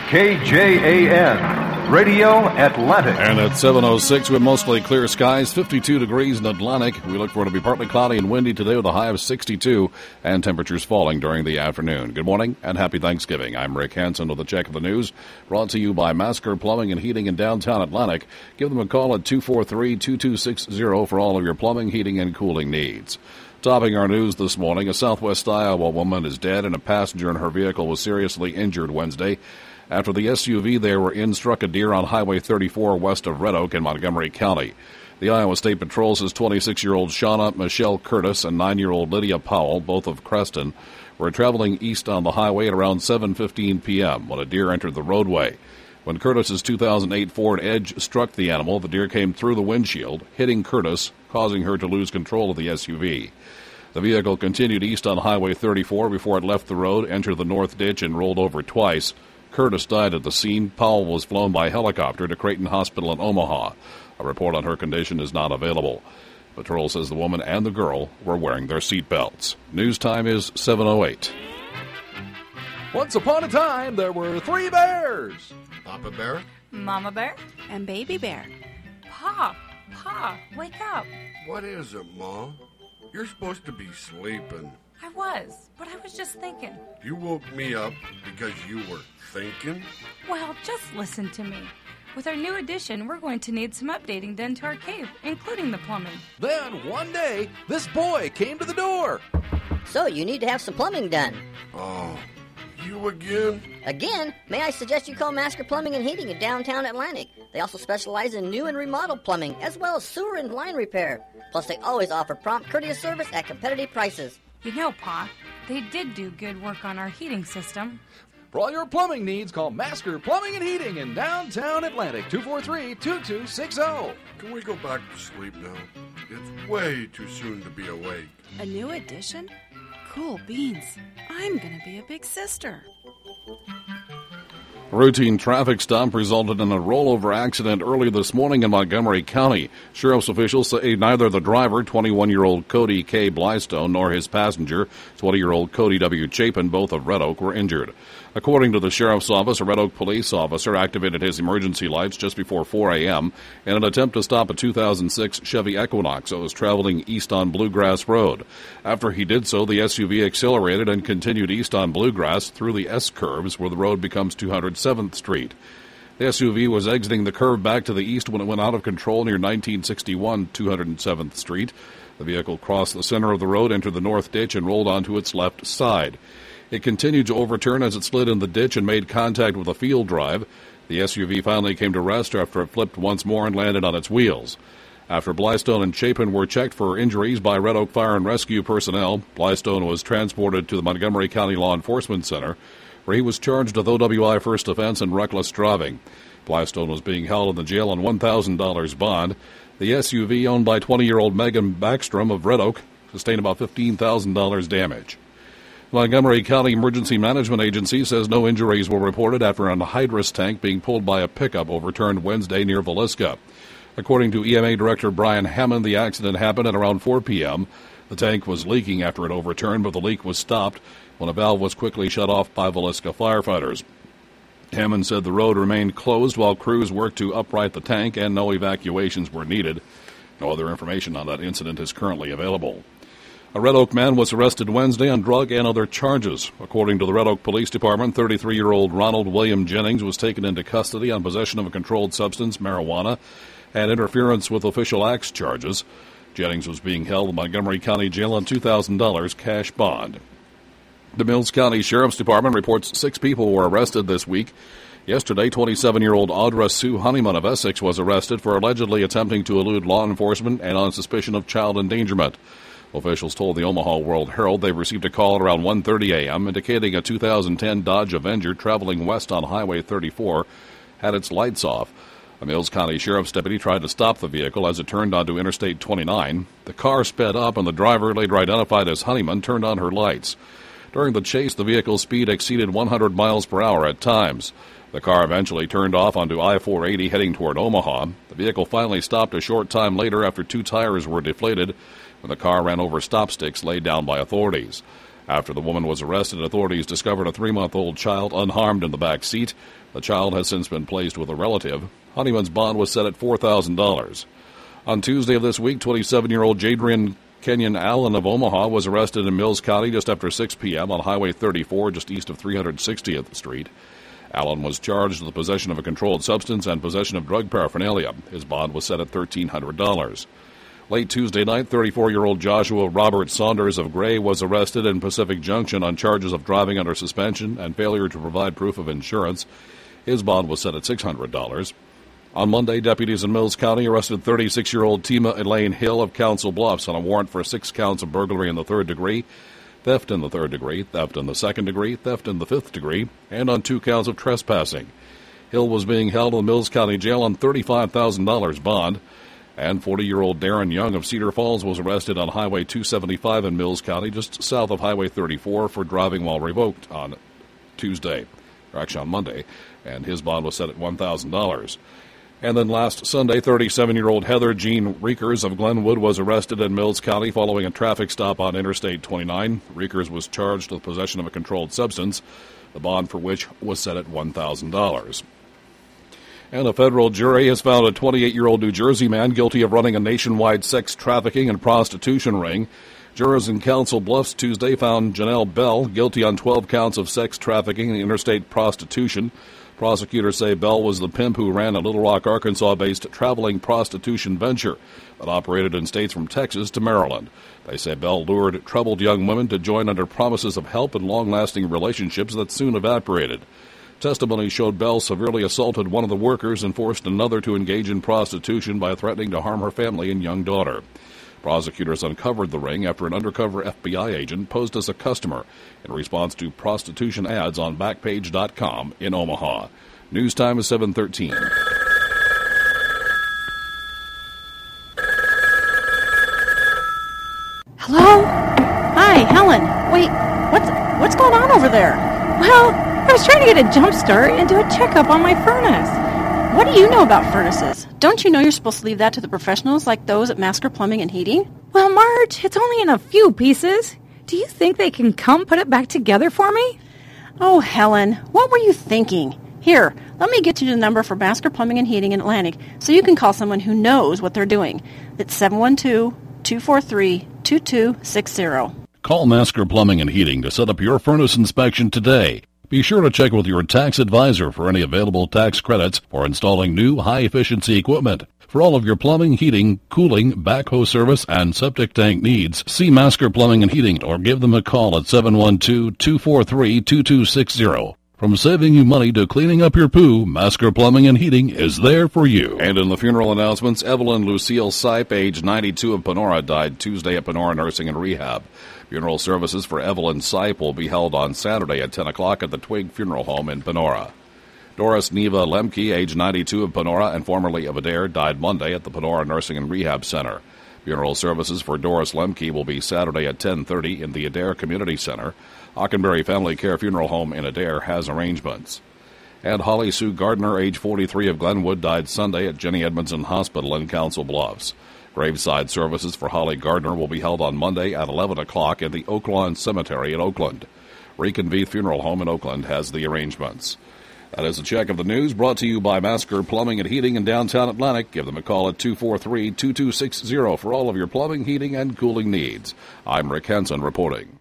KJAN, Radio Atlantic. And at 7:06, with mostly clear skies, 52 degrees in Atlantic. We look for it to be partly cloudy and windy today with a high of 62 and temperatures falling during the afternoon. Good morning and happy Thanksgiving. I'm Rick Hansen with a check of the news, brought to you by Masker Plumbing and Heating in downtown Atlantic. Give them a call at 243-2260 for all of your plumbing, heating, and cooling needs. Topping our news this morning, a southwest Iowa woman is dead and a passenger in her vehicle was seriously injured Wednesday after the SUV they were in struck a deer on Highway 34 west of Red Oak in Montgomery County. The Iowa State Patrol says 26-year-old Shauna Michelle Curtis and 9-year-old Lydia Powell, both of Creston, were traveling east on the highway at around 7:15 p.m. when a deer entered the roadway. When Curtis's 2008 Ford Edge struck the animal, the deer came through the windshield, hitting Curtis, causing her to lose control of the SUV. The vehicle continued east on Highway 34 before it left the road, entered the north ditch, and rolled over twice. Curtis died at the scene. Powell was flown by helicopter to Creighton Hospital in Omaha. A report on her condition is not available. Patrol says the woman and the girl were wearing their seat belts. News time is 7:08. Once upon a time, there were 3 bears. Papa Bear, Mama Bear, and Baby Bear. Pa, wake up. what is it, Ma? You're supposed to be sleeping. I was, but I was just thinking. You woke me up because you were thinking? Well, just listen to me. With our new addition, we're going to need some updating done to our cave, including the plumbing. Then, one day, this boy came to the door. So, you need to have some plumbing done. Oh, you again? Again, may I suggest you call Masker Plumbing and Heating in downtown Atlantic. They also specialize in new and remodeled plumbing, as well as sewer and line repair. Plus, they always offer prompt, courteous service at competitive prices. You know, Pa, they did do good work on our heating system. For all your plumbing needs, call Masker Plumbing and Heating in downtown Atlantic, 243-2260. Can we go back to sleep now? It's way too soon to be awake. A new addition? Cool beans. I'm gonna be a big sister. A routine traffic stop resulted in a rollover accident early this morning in Montgomery County. Sheriff's officials say neither the driver, 21-year-old Cody K. Blystone, nor his passenger, 20-year-old Cody W. Chapin, both of Red Oak, were injured. According to the Sheriff's Office, a Red Oak police officer activated his emergency lights just before 4 a.m. in an attempt to stop a 2006 Chevy Equinox that was traveling east on Bluegrass Road. After he did so, the SUV accelerated and continued east on Bluegrass through the S-curves where the road becomes 207th Street. The SUV was exiting the curve back to the east when it went out of control near 1961 207th Street. The vehicle crossed the center of the road, entered the north ditch, and rolled onto its left side. It continued to overturn as it slid in the ditch and made contact with a field drive. The SUV finally came to rest after it flipped once more and landed on its wheels. After Blystone and Chapin were checked for injuries by Red Oak Fire and Rescue personnel, Blystone was transported to the Montgomery County Law Enforcement Center, where he was charged with OWI first offense and reckless driving. Blystone was being held in the jail on $1,000 bond. The SUV, owned by 20-year-old Megan Backstrom of Red Oak, sustained about $15,000 damage. Montgomery County Emergency Management Agency says no injuries were reported after an anhydrous tank being pulled by a pickup overturned Wednesday near Villisca. According to EMA Director Brian Hammond, the accident happened at around 4 p.m. The tank was leaking after it overturned, but the leak was stopped when a valve was quickly shut off by Villisca firefighters. Hammond said the road remained closed while crews worked to upright the tank and no evacuations were needed. No other information on that incident is currently available. A Red Oak man was arrested Wednesday on drug and other charges. According to the Red Oak Police Department, 33-year-old Ronald William Jennings was taken into custody on possession of a controlled substance, marijuana, and interference with official acts charges. Jennings was being held in Montgomery County Jail on $2,000 cash bond. The Mills County Sheriff's Department reports 6 people were arrested this week. Yesterday, 27-year-old Audra Sue Honeyman of Essex was arrested for allegedly attempting to elude law enforcement and on suspicion of child endangerment. Officials told the Omaha World Herald they received a call at around 1:30 a.m. indicating a 2010 Dodge Avenger traveling west on Highway 34 had its lights off. A Mills County Sheriff's deputy tried to stop the vehicle as it turned onto Interstate 29. The car sped up and the driver, later identified as Honeyman, turned on her lights. During the chase, the vehicle's speed exceeded 100 miles per hour at times. The car eventually turned off onto I-480 heading toward Omaha. The vehicle finally stopped a short time later after 2 tires were deflated when the car ran over stop sticks laid down by authorities. After the woman was arrested, authorities discovered a 3-month-old child unharmed in the back seat. The child has since been placed with a relative. Honeyman's bond was set at $4,000. On Tuesday of this week, 27-year-old Jadrian Kenyon Allen of Omaha was arrested in Mills County just after 6 p.m. on Highway 34, just east of 360th Street. Allen was charged with possession of a controlled substance and possession of drug paraphernalia. His bond was set at $1,300. Late Tuesday night, 34-year-old Joshua Robert Saunders of Gray was arrested in Pacific Junction on charges of driving under suspension and failure to provide proof of insurance. His bond was set at $600. On Monday, deputies in Mills County arrested 36-year-old Tima Elaine Hill of Council Bluffs on a warrant for 6 counts of burglary in the 3rd degree, theft in the 3rd degree, theft in the 2nd degree, theft in the 5th degree, and on 2 counts of trespassing. Hill was being held in the Mills County Jail on $35,000 bond. And 40-year-old Darren Young of Cedar Falls was arrested on Highway 275 in Mills County, just south of Highway 34, for driving while revoked on Monday, and his bond was set at $1,000. And then last Sunday, 37-year-old Heather Jean Reekers of Glenwood was arrested in Mills County following a traffic stop on Interstate 29. Reekers was charged with possession of a controlled substance, the bond for which was set at $1,000. And a federal jury has found a 28-year-old New Jersey man guilty of running a nationwide sex trafficking and prostitution ring. Jurors in Council Bluffs Tuesday found Janelle Bell guilty on 12 counts of sex trafficking and interstate prostitution. Prosecutors say Bell was the pimp who ran a Little Rock, Arkansas-based traveling prostitution venture that operated in states from Texas to Maryland. They say Bell lured troubled young women to join under promises of help and long-lasting relationships that soon evaporated. Testimony showed Bell severely assaulted one of the workers and forced another to engage in prostitution by threatening to harm her family and young daughter. Prosecutors uncovered the ring after an undercover FBI agent posed as a customer in response to prostitution ads on Backpage.com in Omaha. News time is 7:13. Hello? Hi, Helen. Wait, what's going on over there? Well, I was trying to get a jump start and do a checkup on my furnace. What do you know about furnaces? Don't you know you're supposed to leave that to the professionals like those at Masker Plumbing and Heating? Well, Marge, it's only in a few pieces. Do you think they can come put it back together for me? Oh, Helen, what were you thinking? Here, let me get you the number for Masker Plumbing and Heating in Atlantic so you can call someone who knows what they're doing. It's 712-243-2260. Call Masker Plumbing and Heating to set up your furnace inspection today. Be sure to check with your tax advisor for any available tax credits for installing new high-efficiency equipment. For all of your plumbing, heating, cooling, backhoe service, and septic tank needs, see Masker Plumbing and Heating or give them a call at 712-243-2260. From saving you money to cleaning up your poo, Masker Plumbing and Heating is there for you. And in the funeral announcements, Evelyn Lucille Sipe, age 92 of Panora, died Tuesday at Panora Nursing and Rehab. Funeral services for Evelyn Sipe will be held on Saturday at 10 o'clock at the Twig Funeral Home in Panora. Doris Neva Lemke, age 92 of Panora and formerly of Adair, died Monday at the Panora Nursing and Rehab Center. Funeral services for Doris Lemke will be Saturday at 10:30 in the Adair Community Center. Hockenberry Family Care Funeral Home in Adair has arrangements. And Holly Sue Gardner, age 43 of Glenwood, died Sunday at Jenny Edmondson Hospital in Council Bluffs. Graveside services for Holly Gardner will be held on Monday at 11 o'clock in the Oaklawn Cemetery in Oakland. Reconvene Funeral Home in Oakland has the arrangements. That is a check of the news brought to you by Masker Plumbing and Heating in downtown Atlantic. Give them a call at 243-2260 for all of your plumbing, heating, and cooling needs. I'm Rick Henson reporting.